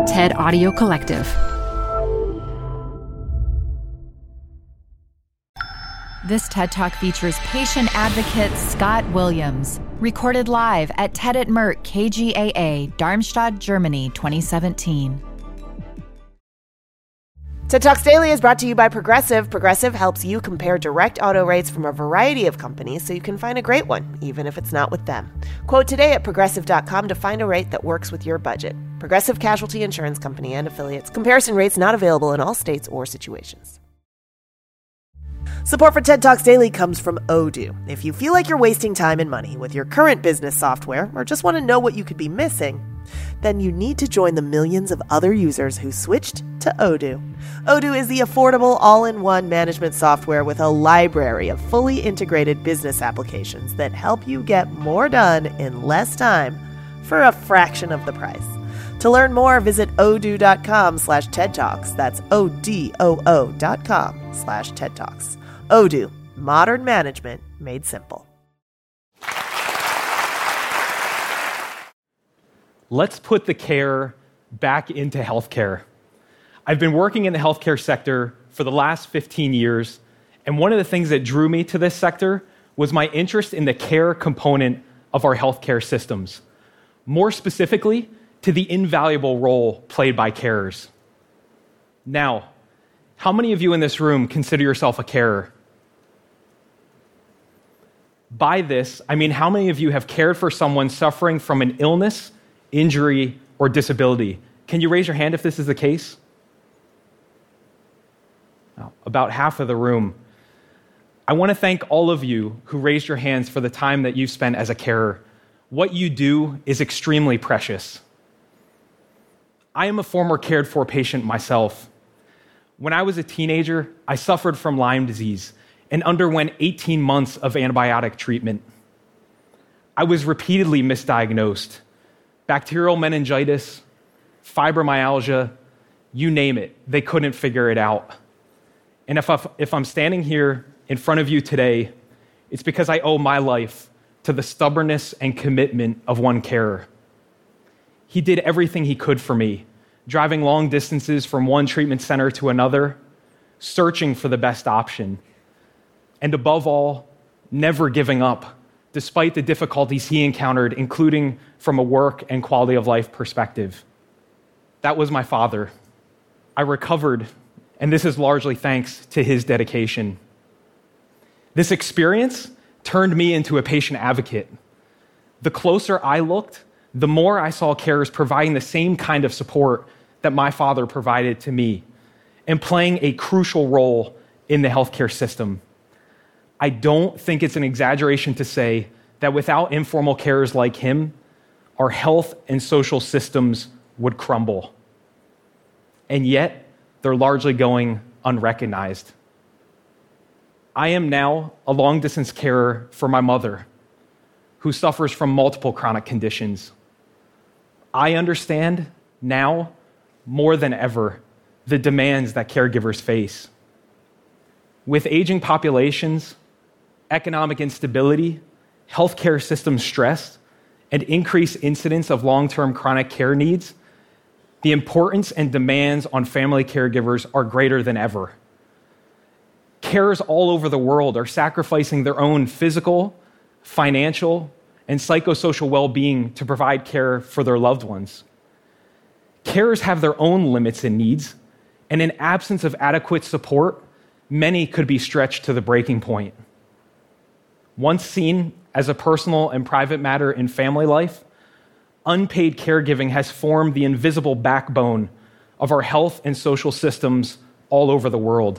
TED Audio Collective. This TED Talk features patient advocate Scott Williams, recorded live at TED at Merck KGaA, Darmstadt, Germany, 2017. TED Talks Daily is brought to you by Progressive. Progressive helps you compare direct auto rates from a variety of companies so you can find a great one, even if it's not with them. Quote today at Progressive.com to find a rate that works with your budget. Progressive Casualty Insurance Company and Affiliates. Comparison rates not available in all states or situations. Support for TED Talks Daily comes from Odoo. If you feel like you're wasting time and money with your current business software or just want to know what you could be missing, then you need to join the millions of other users who switched to Odoo. Odoo is the affordable all-in-one management software with a library of fully integrated business applications that help you get more done in less time for a fraction of the price. To learn more, visit odoo.com/TED Talks. That's ODOO.com/TED Talks. Odoo, modern management made simple. Let's put the care back into healthcare. I've been working in the healthcare sector for the last 15 years, and one of the things that drew me to this sector was my interest in the care component of our healthcare systems. More specifically, to the invaluable role played by carers. Now, how many of you in this room consider yourself a carer? By this, I mean how many of you have cared for someone suffering from an illness, injury, or disability? Can you raise your hand if this is the case? Well, about half of the room. I want to thank all of you who raised your hands for the time that you've spent as a carer. What you do is extremely precious. I am a former cared for patient myself. When I was a teenager, I suffered from Lyme disease and underwent 18 months of antibiotic treatment. I was repeatedly misdiagnosed. Bacterial meningitis, fibromyalgia, you name it, they couldn't figure it out. And if I'm standing here in front of you today, it's because I owe my life to the stubbornness and commitment of one carer. He did everything he could for me, driving long distances from one treatment center to another, searching for the best option, and above all, never giving up, despite the difficulties he encountered, including from a work and quality of life perspective. That was my father. I recovered, and this is largely thanks to his dedication. This experience turned me into a patient advocate. The closer I looked, the more I saw carers providing the same kind of support that my father provided to me and playing a crucial role in the healthcare system. I don't think it's an exaggeration to say that without informal carers like him, our health and social systems would crumble. And yet, they're largely going unrecognized. I am now a long-distance carer for my mother, who suffers from multiple chronic conditions. I understand now, more than ever, the demands that caregivers face. With aging populations, economic instability, healthcare system stress, and increased incidence of long-term chronic care needs, the importance and demands on family caregivers are greater than ever. Carers all over the world are sacrificing their own physical, financial, and psychosocial well-being to provide care for their loved ones. Carers have their own limits and needs, and in absence of adequate support, many could be stretched to the breaking point. Once seen as a personal and private matter in family life, unpaid caregiving has formed the invisible backbone of our health and social systems all over the world.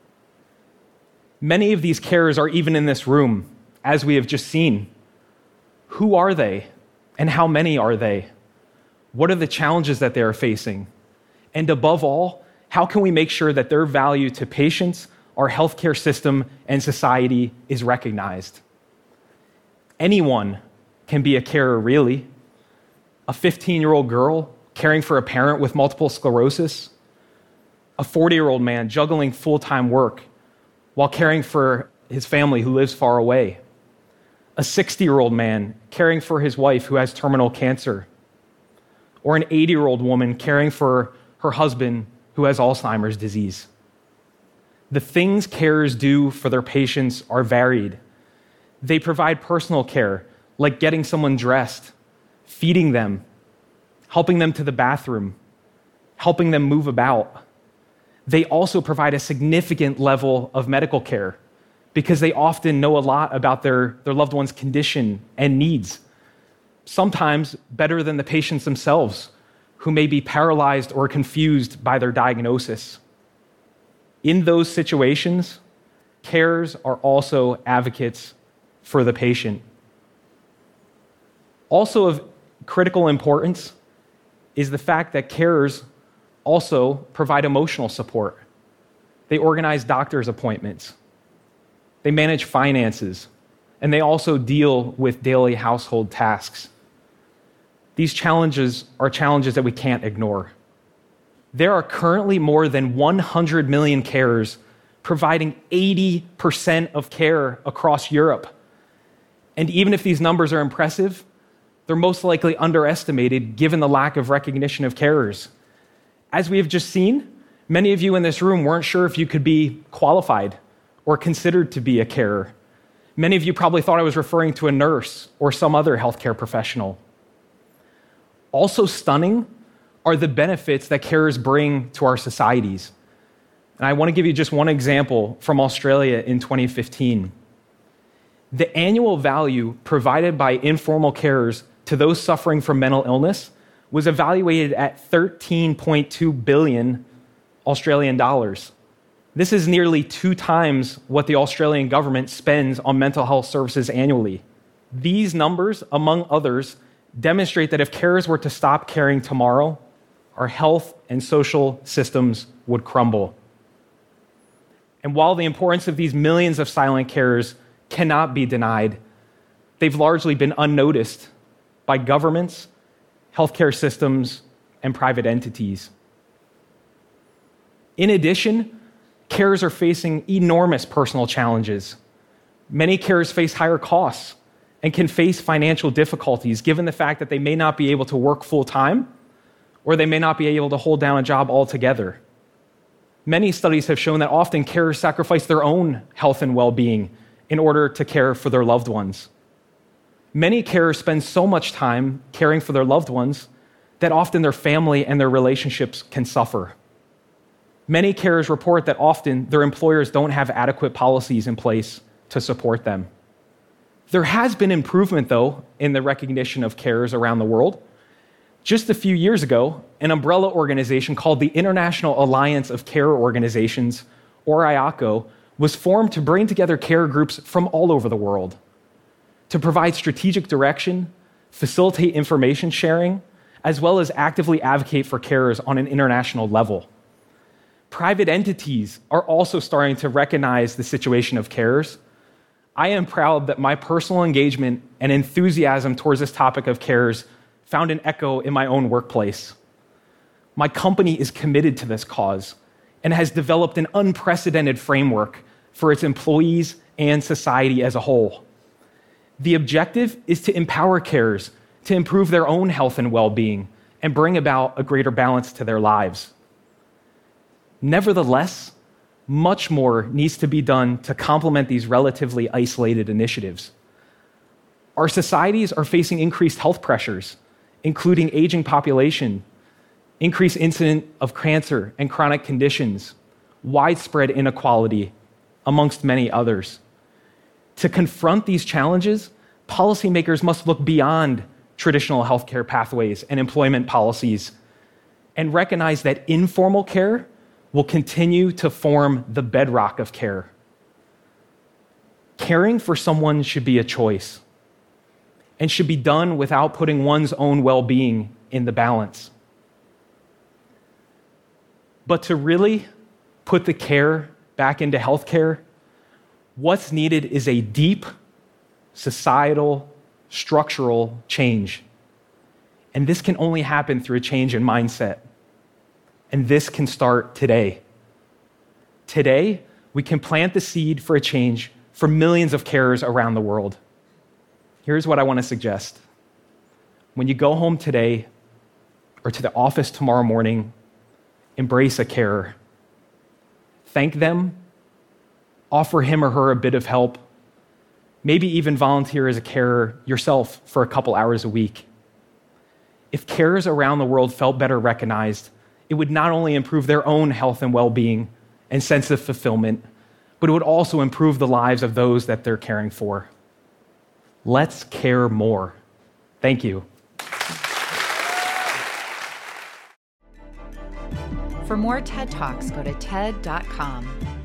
Many of these carers are even in this room, as we have just seen. Who are they, and how many are they? What are the challenges that they are facing? And above all, how can we make sure that their value to patients, our healthcare system, and society is recognized? Anyone can be a carer, really. A 15-year-old girl caring for a parent with multiple sclerosis, a 40-year-old man juggling full-time work while caring for his family who lives far away, a 60-year-old man caring for his wife who has terminal cancer, or an 80-year-old woman caring for her husband who has Alzheimer's disease. The things carers do for their patients are varied. They provide personal care, like getting someone dressed, feeding them, helping them to the bathroom, helping them move about. They also provide a significant level of medical care because they often know a lot about their loved one's condition and needs, sometimes better than the patients themselves, who may be paralyzed or confused by their diagnosis. In those situations, carers are also advocates for the patient. Also of critical importance is the fact that carers also provide emotional support. They organize doctor's appointments. They manage finances, and they also deal with daily household tasks. These challenges are challenges that we can't ignore. There are currently more than 100 million carers providing 80% of care across Europe. And even if these numbers are impressive, they're most likely underestimated given the lack of recognition of carers. As we have just seen, many of you in this room weren't sure if you could be qualified or considered to be a carer. Many of you probably thought I was referring to a nurse or some other healthcare professional. Also stunning are the benefits that carers bring to our societies. And I want to give you just one example from Australia in 2015. The annual value provided by informal carers to those suffering from mental illness was evaluated at 13.2 billion Australian dollars. This is nearly 2 times what the Australian government spends on mental health services annually. These numbers, among others, demonstrate that if carers were to stop caring tomorrow, our health and social systems would crumble. And while the importance of these millions of silent carers cannot be denied, they've largely been unnoticed by governments, healthcare systems, and private entities. In addition, carers are facing enormous personal challenges. Many carers face higher costs and can face financial difficulties given the fact that they may not be able to work full-time or they may not be able to hold down a job altogether. Many studies have shown that often carers sacrifice their own health and well-being in order to care for their loved ones. Many carers spend so much time caring for their loved ones that often their family and their relationships can suffer. Many carers report that often their employers don't have adequate policies in place to support them. There has been improvement, though, in the recognition of carers around the world. Just a few years ago, an umbrella organization called the International Alliance of Care Organizations, or IACO, was formed to bring together care groups from all over the world to provide strategic direction, facilitate information sharing, as well as actively advocate for carers on an international level. Private entities are also starting to recognize the situation of carers. I am proud that my personal engagement and enthusiasm towards this topic of carers found an echo in my own workplace. My company is committed to this cause and has developed an unprecedented framework for its employees and society as a whole. The objective is to empower carers to improve their own health and well-being and bring about a greater balance to their lives. Nevertheless, much more needs to be done to complement these relatively isolated initiatives. Our societies are facing increased health pressures, including aging population, increased incidence of cancer and chronic conditions, widespread inequality, amongst many others. To confront these challenges, policymakers must look beyond traditional healthcare pathways and employment policies and recognize that informal care will continue to form the bedrock of care. Caring for someone should be a choice and should be done without putting one's own well-being in the balance. But to really put the care back into healthcare, what's needed is a deep societal, structural change. And this can only happen through a change in mindset. And this can start today. Today, we can plant the seed for a change for millions of carers around the world. Here's what I want to suggest. When you go home today, or to the office tomorrow morning, embrace a carer. Thank them, offer him or her a bit of help, maybe even volunteer as a carer yourself for a couple hours a week. If carers around the world felt better recognized, it would not only improve their own health and well-being and sense of fulfillment, but it would also improve the lives of those that they're caring for. Let's care more. Thank you. For more TED Talks, go to TED.com.